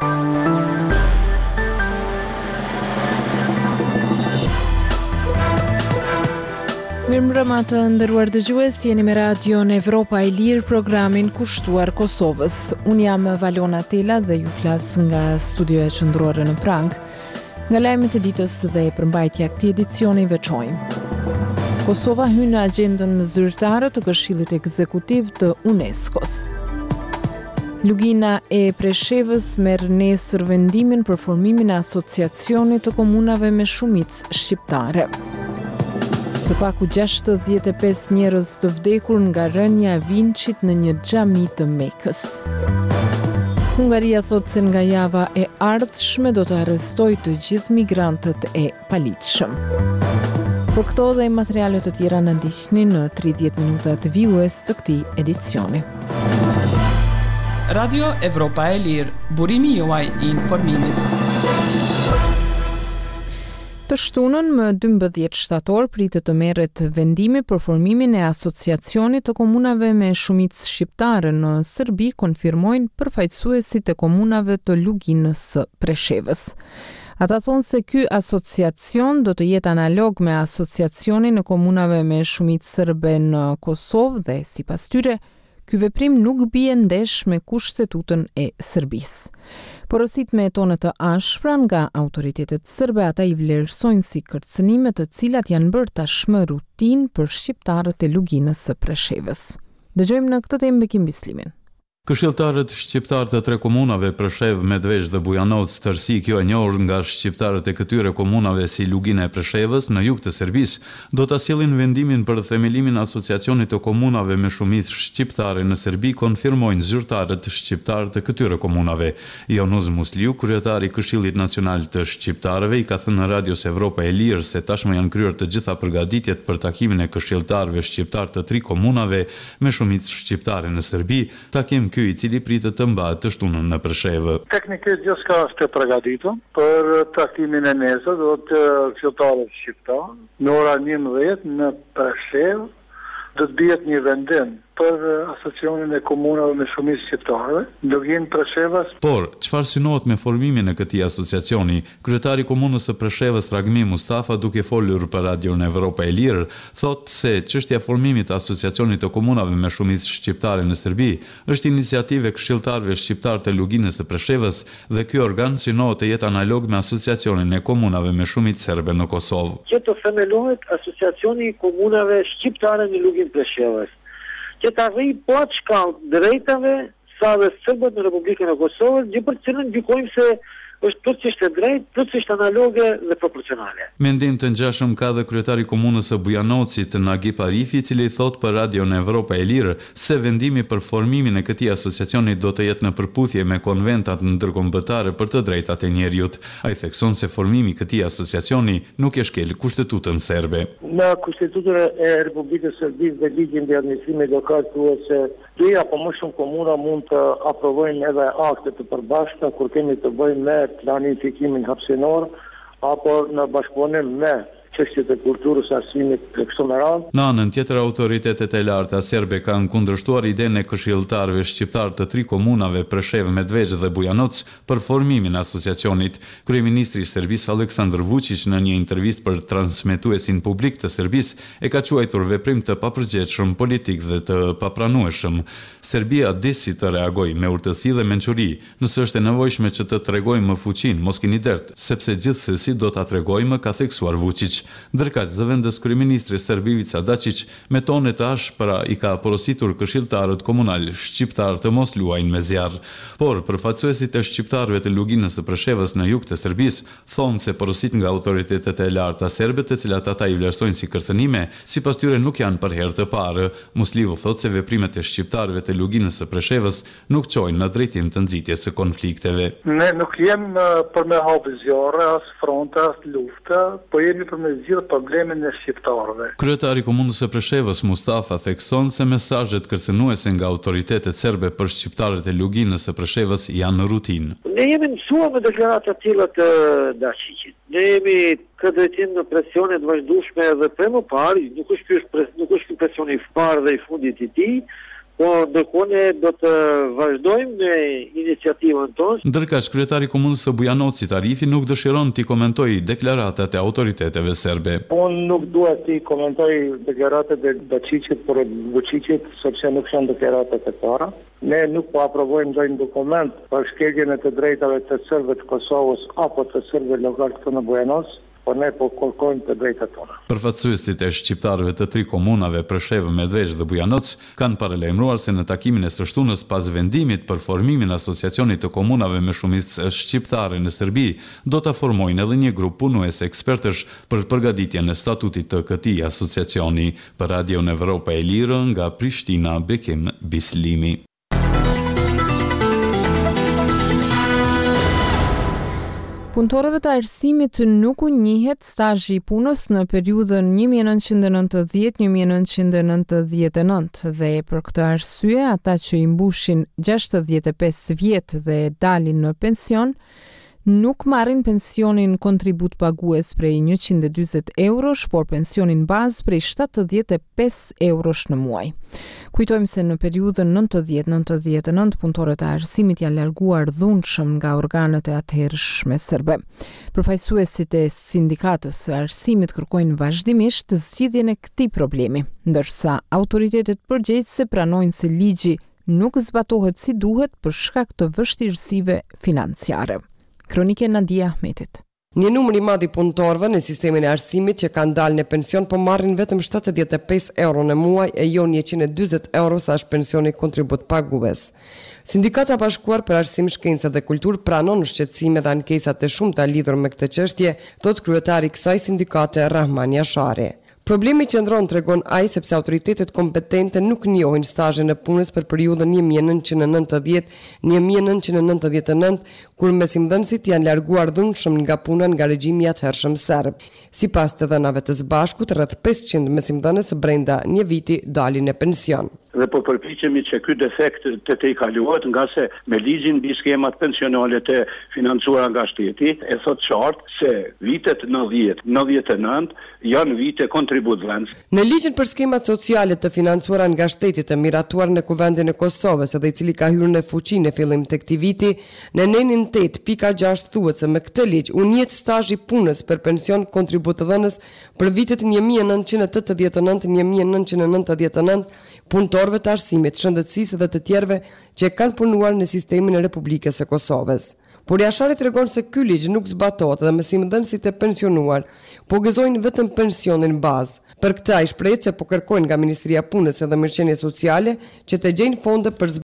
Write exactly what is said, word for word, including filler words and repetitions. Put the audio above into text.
Mirëmbrëma të nderuar dëgjues, jeni me radion Evropa e Lirë, programin kushtuar Kosovës. Unë jam Valona Tela dhe ju flas nga studioja qendrore në Prag. Nga lajmet e ditës dhe përmbajtja e këtij edicioni veçojmë. Kosova hyn në agjendën zyrtare të Këshillit Ekzekutiv të UNESCO-s. Lugina e Preshevës merr nesër vendimin për formimin e asociacionit të komunave me shumicë shqiptare. Së paku gjashtëdhjetë e pesë njerëz të vdekur nga rënja e vinçit në një xhami të Mekës. Hungaria thot se nga java e ardhshme do të arrestojë të gjithë migrantët e paligjshëm. Për këto dhe materiale të tjera na ndiqni në tridhjetë minuta të vijues të këtij edicioni. Radio Evropa e Lirë, burimi juaj i informimit. Të shtunën më dymbëdhjetë shtator pritet të merret vendimi për formimin e asociacionit të komunave me shumicë shqiptare në Serbi, konfirmojnë përfaqësuesit e komunave të Luginës së Preshevës. Ata thonë se ky asociacion do të jetë analog me asociacionin e komunave me shumicë serbe në Kosovë dhe sipas tyre ky veprim nuk bie ndesh me kushtetutën e Serbisë. Porosit me tone të ashpra nga autoritetet serbe, ata i vlerësojnë si kërcënime të cilat janë bërë tashmë rutinë për shqiptarët e Luginës së Preshevës. Dëgjojmë në këtë temë Bekim Bislimin. Këshilltarët shqiptar të tre komunave Preshev, Medvesh dhe Bujanovac, tërsi kjo e njohur nga shqiptarët e këtyre komunave si Lugina e Preshevës në jug të Serbisë, do ta sjellin vendimin për themelimin e asociacionit të komunave me shumicë shqiptare në Serbi, konfirmojnë zyrtarët shqiptar të këtyre komunave. Jonuz Musliu, kryetari i Këshillit Nacional të Shqiptarëve, i ka thënë në Radios Evropa e Lirë se tashmë janë kryer të gjitha përgatitjet për takimin e këshilltarëve shqiptar të tri komunave me shumicë shqiptare në Serbi, takim ky i cili pritet të mbahet të shtunën në Preshevë. Teknikisht gjithçka është e përgatitur për takimin e nesër, do të këshilltarët shqiptar në ora njëmbëdhjetë në Preshevë do të bëhet një vendim për asociacionin e komunave me shumicë shqiptare, Luginë Preshevës. Por, çfarë synohet me formimin e këtij asociacioni? Kryetari i komunës së Preshevës, Ragmi Mustafa, duke folur për Radion Evropa e Lirë, thotë se çështja e formimit të asociacionit të komunave me shumicë shqiptare në Serbi është iniciativë e këshilltarëve shqiptar të Luginës së Preshevës dhe ky organ synohet të jetë analog me asociacionin e komunave me shumicë serbe në Kosovë. Që të themelohet asociacioni i komunave shqiptare në Luginë Preshevës, që të arrijë po atë shkallë drejtave sa dhe serbët në Republikën e Kosovës, gjë për të cilën gjykojmë se është plotësisht e drejtë, plotësisht analoge dhe proporcionale. Mendim të ngjashëm ka dhe kryetari i komunës së Bujanovcit, Nagip Arifi, i cili thotë për Radion Evropa e Lirë se vendimi për formimin e këtij asociacioni do të jetë në përputhje me konventat ndërkombëtare për të drejtat e njerëzit. Ai thekson se formimi i këtij asociacioni nuk e shkel kushtetutën serbe. Në kushtetutën e Republikës së Serbisë dhe ligjin e administrimit lokal thuhet se dy apo më shumë komuna mund të aprovojnë edhe akte të përbashkëta kur kemi të bëjmë me planifikimin hapësinor apo në bashkëpunim me çështjet e kulturës, arsimit e kështu me radhë. Në anën tjetër, autoritetet e larta serbe kanë kundërshtuar idenë e këshilltarëve shqiptar të tri komunave Preshev, Medvesh dhe Bujanovac për formimin e asociacionit. Kryeministri i Serbisë Aleksandar Vučić në një intervistë për transmetuesin publik të Serbisë e ka quajtur veprim të papërgjegjshëm politik dhe të papranueshëm. Serbia disi të reagojë me urtësi dhe mençuri, nëse është e nevojshme që të tregojmë më fuqinë, mos keni dert, sepse gjithsesi do ta tregojmë, ka theksuar Vučić. Ndërkaq, zëvendës kryeministri serb Ivica Dačić me tone të ashpra i ka porositur këshilltarët komunal shqiptar të mos luajnë me zjarr. Por përfaqësuesit e shqiptarëve të Luginës së Preshevës në jug të Serbisë thonë se porosit nga autoritetet e larta serbe, të cilat ata i vlerësojnë si kërcënime, sipas tyre nuk janë për herë të parë. Musliu thotë se veprimet e shqiptarëve të Luginës së Preshevës nuk çojnë në drejtim të nxitjes së konflikteve. Ne nuk jemi për me hapë zjarre, as fronte, as lufte, po jemi për me zgjidhë problemin e shqiptarëve. Kryetari i komunës së Preshevës Mustafa thekson se mesazhet kërcënuese nga autoritetet serbe për shqiptarët e Luginës së Preshevës janë në rutinë. Ne jemi mësuar me deklarata të tilla të Dačićit. Ne jemi këtë drejtim në presionet vazhdueshme edhe prej më parë, nuk është ky nuk është ky presioni i parë dhe i fundit i tij, Po ndërkohë do të vazhdojmë me iniciativën tonë. Ndërkaq kryetari i komunës së Bujanocit Arifi nuk dëshiron t'i komentojë deklaratat e autoriteteve serbe. Unë nuk dua t'i komentoj deklaratat e Dačićit për Vučićit, sepse nuk janë deklaratat e para. Ne nuk po aprovojmë ndonjë dokument për shkeljen e të drejtave të serbëve të Kosovës apo të serbëve lokal këtu në Bujanoc, por ne po kërkojmë të drejtat tona. Përfaqësuesit e shqiptarëve të tri komunave Preshevë, Medveç dhe Bujanoc kanë paralajmëruar se në takimin e së shtunës pas vendimit për formimin e asociacionit të komunave me shumicë shqiptare në Serbi, do ta formojnë edhe një grup punues ekspertësh për përgatitjen e statutit të këtij asociacioni. Për Radio Evropa e Lirë nga Prishtina, Bekim Bislimi. Punëtorëve të arsimit nuk u njihet stazhi i punës në periudhën një mijë e nëntëqind e nëntëdhjetë deri në një mijë e nëntëqind e nëntëdhjetë e nëntë dhe për këtë arsye ata që i mbushin gjashtëdhjetë e pesë vjet dhe dalin në pension nuk marrin pensionin kontribut pagues prej njëqind e dyzet eurosh, por pensionin bazë prej shtatëdhjetë e pesë eurosh në muaj. Kujtojmë se në periudhën nëntëdhjetë nëntëdhjetë e nëntë punëtorët e arsimit janë larguar dhunshëm nga organet e atëhershme serbe. Përfaqësuesit e sindikatës së arsimit kërkojnë vazhdimisht të zgjidhjen e këtij problemi, ndërsa autoritetet përgjegjëse pranojnë se ligji nuk zbatohet si duhet për shkak të vështirësive financiare. Kronike Nadia Ahmetit. Një numër i madh i punëtorëve në sistemin e arsimit që kanë dalë në pension po marrin vetëm shtatëdhjetë e pesë euro në muaj e jo njëqind e dyzet euro sa është pensioni kontribut pagues. Sindikata Bashkuar për Arsim, Shkencë dhe Kulturë pranon shqetësime dhe ankesat e shumta lidhur me këtë çështje, thot kryetari i kësaj sindikate Rahman Jashari. Problemi qëndron, tregon ai, sepse autoritetet kompetente nuk njohin stazhin e punës për periudhën një mijë e nëntëqind e nëntëdhjetë deri në një mijë e nëntëqind e nëntëdhjetë e nëntë, kur mesimdhënësit janë larguar dhunshëm nga puna nga regjimi i atëhershëm serb. Sipas të dhënave të së bashkut, rreth pesëqind mesimdhënës brenda një viti dalin në pension. Dhe po përpiqemi që ky defekt të të i kaluohet, nga se me ligjin mbi skemat pensionale të financuara nga shteti, e thot qartë se vitet nëntëdhjetë nëntëdhjetë e nëntë janë vite kontributdhënës. Në ligjin për skemat sociale të financuara nga shteti të miratuar në Kuvendin e Kosovës dhe i cili ka hyrë në fuqi në fillim të këtij viti, në nenin tetë pika gjashtë thuhet se me këtë ligj u njihet stazhi punës për pension kontributdhënës për vitet një mijë e nëntëqind e tetëdhjetë e nëntë deri në një mijë e nëntëqind e nëntëdhjetë e nëntë, punëtorëve të arsimit, shëndetësisë dhe të tjerëve që kanë punuar në sistemin e Republikës së Kosovës. Por Jashari tregon se ky ligj nuk zbatohet dhe mesimdhënësit e pensionuar po gëzojnë vetëm pensionin bazë. Për këtë ai shprehet se po kërkojnë nga Ministria e Punës dhe Mirëqenies Sociale që të gjejnë fonde për